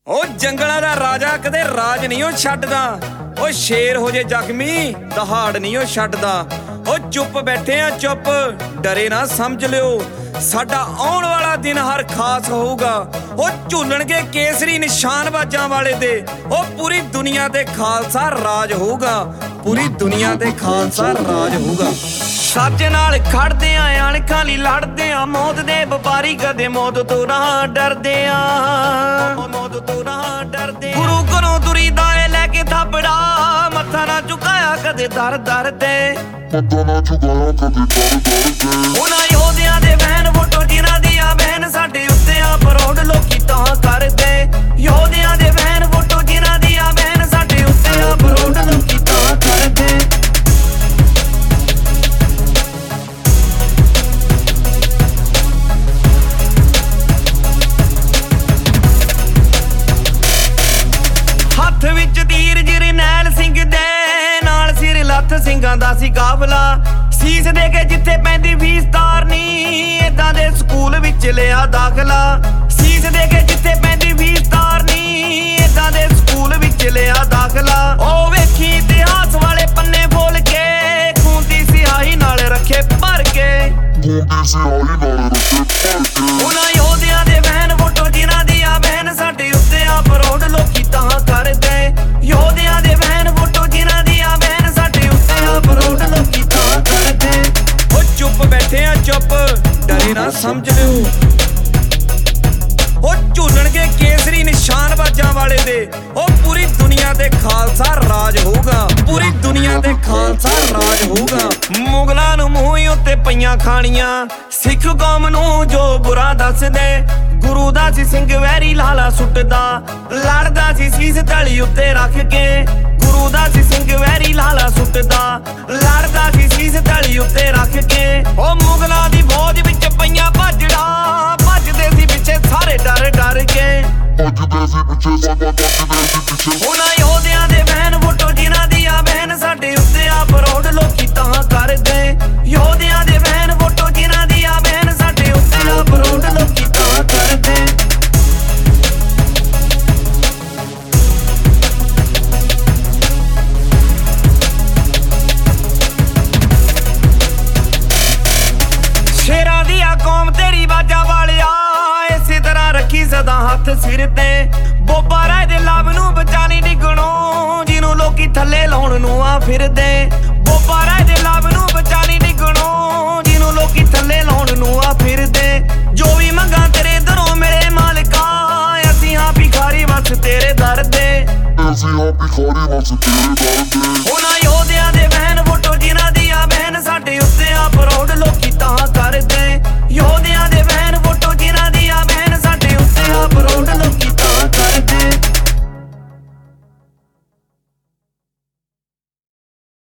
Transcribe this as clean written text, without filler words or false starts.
ਉਹ ਜੰਗਲਾਂ ਦਾ ਰਾਜਾ ਕਦੇ ਰਾਜ ਨਹੀਂ ਉਹ ਛੱਡਦਾ। ਉਹ ਸ਼ੇਰ ਹੋ ਜੇ ਜ਼ਖਮੀ ਦਹਾੜ ਨਹੀਂ ਉਹ ਛੱਡਦਾ। ਉਹ ਚੁੱਪ ਬੈਠੇ ਆ ਚੁੱਪ, ਡਰੇ ਨਾ ਸਮਝ ਲਿਓ ਸਾਡਾ ਆਉਣ ਵਾਲਾ ਦਿਨ ਹਰ ਖਾਸ ਹੋਊਗਾ। ਉਹ ਝੂਲਣਗੇ ਕੇਸਰੀ ਨਿਸ਼ਾਨ ਬਾਜਾਂ ਵਾਲੇ ਦੇ। ਉਹ ਪੂਰੀ ਦੁਨੀਆ ਤੇ ਖਾਲਸਾ ਰਾਜ ਹੋਊਗਾ, ਪੂਰੀ ਦੁਨੀਆ ਤੇ ਖਾਲਸਾ ਰਾਜ ਹੋਊਗਾ। ਸੱਚ ਨਾਲ ਖੜਦੇ ਆ, ਅਣਖਾਂ ਲਈ ਲੜਦੇ ਆ, ਮੌਤ ਦੇ ਵਪਾਰੀ ਕਦੇ ਮੌਤ ਤੋਂ ਨਾ ਡਰਦੇ ਆ, ਮੌਤ ਤੋਂ ਨਾ ਡਰਦੇ। ਗੁਰੂ ਘਰੋਂ ਤੁਰੀਦਾ ਏ ਲੈ ਕੇ ਥਾਪੜਾ, ਮੱਥਾ ਨਾ ਝੁਕਾਇਆ ਕਦੇ ਦਰ ਦਰ ਤੇ, ਮੱਥਾ ਨਾ ਝੁਕਾਇਆ ਕਦੇ ਦਰ ਦਰ ਤੇ। ਉਹਨਾਂ ਯੋਧਿਆਂ ਦੇ ਬਹਿਨ ਫੋਟੋ ਜਿਨ੍ਹਾਂ ਦੀਆਂ ਬਹਿਨ ਸਾਡੇ ਉੱਤੇ ਆ ਪਰੌਡ ਲੋਕੀ ਤਾਂ ਕਰਦੇ। ਯੋਧਿਆਂ ਦੇ ਬਹਿਨ ਫੋਟੋ ਜਿਨ੍ਹਾਂ ਦੀਆਂ ਬਹਿਨ ਸਾਡੇ ਉੱਤੇ ਆ ਪਰੌਡ ਲੋਕੀ ਤਾਂ ਕਰਦੇ। ਹੱਥ ਵਿੱਚ ਤੀਰ ਜਰਨੈਲ ਸਿੰਘ ਦੇ ਨਾਲ ਸਿਰ ਲੱਥ ਸਿੰਘਾਂ ਦਾ ਸੀ ਕਾਫਲਾ। ਸੀਸ ਦੇ ਕੇ ਜਿੱਥੇ ਪੈਂਦੀ ਫੀਸ ਤਾਰਨੀ, ਏਦਾਂ ਦੇ ਸਕੂਲ ਵਿੱਚ ਲਿਆ ਦਾਖਲਾ। ਸੀਸ ਦੇ ਕੇ ਜਿੱਥੇ ਪੈਂਦੀ ਫੀਸ ਤਾਰਨੀ, ਏਦਾਂ ਦੇ ਸਕੂਲ ਵਿੱਚ ਲਿਆ ਦਾਖਲਾ। ਉਹ ਵੇਖੀ ਇਤਿਹਾਸ ਵਾਲੇ ਪੰਨੇ ਫੋਲ ਕੇ, ਖੂਨ ਦੀ ਸਿਆਹੀ ਨਾਲ ਰੱਖੇ ਭਰ ਕੇ, ਖੂਨ ਦੀ ਸਿਆਹੀ ਨਾਲ ਰੱਖੇ ਭਰ ਕੇ। ਉਹਨਾਂ ਯੋਧਿਆਂ ਦੇ ਬਹਿਨ ਫੋਟੋ ਜਿਨ੍ਹਾਂ ਦੀਆਂ ਬਹਿਨ ਸਾਡੇ ਉੱਤੇ ਆ ਪਰੌਡ ਲੋਕੀ ਤਾਂ ਕਰਦੇ। ਯੋਧਿਆਂ ਦੇ ਬਹਿਨ ਫੋਟੋ ਜਿਨ੍ਹਾਂ ਦੀਆਂ ਬਹਿਨ ਸਾਡੇ ਉੱਤੇ ਆ ਪਰੌਡ ਲੋਕੀ ਤਾਂ ਕਰਦੇ। ਉਹ ਚੁੱਪ ਬੈਠੇ ਆ ਚੁੱਪ, ਡਰੇ ਨਾ ਸਮਝ ਲਿਓ ਉਹ ਝੂਲਣਗੇ ਕੇਸਰੀ ਨਿਸ਼ਾਨ ਬਾਜਾਂ ਵਾਲੇ ਦੇ। ਉਹ ਪੂਰੀ ਦੁਨੀਆ ਤੇ ਖਾਲਸਾ ਰਾਜ ਹੋਊਗਾ, ਪੂਰੀ ਦੁਨੀਆ ਤੇ ਖਾਲਸਾ ਰਾਜ ਹੋਊਗਾ। ਮੁਗਲਾਂ ਨੂੰ ਮੂੰਹ ਉੱਤੇ ਪਈਆਂ ਖਾਣੀਆਂ, ਸਿੱਖ ਕੌਮ ਨੂੰ ਜੋ ਬੁਰਾ ਦੱਸਦੇ। ਗੁਰੂ ਦਾ ਸੀ ਸਿੰਘ ਵੈਰੀ ਲਾਲਾ ਸੁੱਟਦਾ, ਲੜਦਾ ਸੀ ਸੀਸ ਤਲੀ ਉੱਤੇ ਰੱਖ ਕੇ। ਗੁਰੂ ਦਾ ਸੀ ਸਿੰਘ ਵੈਰੀ ਲਾਲਾ ਸੁੱਟਦਾ, ਲੜਦਾ ਸੀ ਸੀਸ ਤਲੀ ਉੱਤੇ ਰੱਖ ਕੇ। ਉਹ ਮੁਗਲਾਂ ਦੀ ਫੌਜ ਵਿੱਚ ਪਈਆਂ ਭਾਜੜਾ, ਭੱਜਦੇ ਸੀ ਪਿੱਛੇ ਸਾਰੇ ਡਰ ਡਰ ਕੇ, ਭੱਜਦੇ ਸੀ ਪਿੱਛੇ ਸਦਾ ਭੱਜਦੇ ਸੀ ਪਿੱਛੇ। ਉਹਨਾਂ ਯੋਧਿਆਂ ਦੇ ਬਹਿਨ ਫੋਟੋ ਜਿਨ੍ਹਾਂ ਦੀਆਂ ਬਹਿਨ ਸਾਡੇ ਉੱਤੇ ਆ ਪਰੌਡ ਲੋਕੀ ਤਾਂ ਕਰਦੇ। ਯੋਧਿਆਂ ਦੇ ਬਹਿਨ ਫੋਟੋ ਜਿਨ੍ਹਾਂ ਦੀਆਂ ਬਹਿਨ ਸਾਡੇ ਉੱਤੇ ਆ ਪਰੌਡ ਲੋਕੀ ਤਾਂ ਕਰਦੇ। ਸ਼ੇਰਾਂ ਦੀ ਆ ਕੌਮ ਤੇਰੀ ਬਾਜਾਂ ਵਾਲਿਆ, ਇਸੇ ਤਰ੍ਹਾਂ ਰੱਖੀ ਸਦਾ ਹੱਥ ਸਿਰ ਤੇ। ਬੋਬਾ ਰਾਏ ਦੇ ਲਵ ਨੂੰ ਬਚਾ ਨਹੀਂ ਡਿੱਗਣੋਂ, ਜਿਹਨੂੰ ਲੋਕੀ ਥੱਲੇ ਲਾਉਣ ਨੂੰ ਆ ਫਿਰਦੇ। ਬੋਬਾ ਰਾਏ ਦੇ ਲਵ ਨੂੰ ਬਚਾ ਨਹੀਂ ਡਿੱਗਣੋਂ, ਜਿਹਨੂੰ ਲੋਕੀ ਥੱਲੇ ਲਾਉਣ ਨੂੰ ਆ ਫਿਰਦੇ। ਜੋ ਵੀ ਮੰਗਾਂ ਤੇਰੇ ਦਰੋਂ ਮਿਲੇ ਮਾਲਕਾ, ਅਸੀਂ ਹਾਂ ਭਿਖਾਰੀ ਬਸ ਤੇਰੇ ਦਰ ਦੇ, ਅਸੀਂ ਹਾਂ ਭਿਖਾਰੀ ਬਸ ਤੇਰੇ ਦਰ ਦੇ।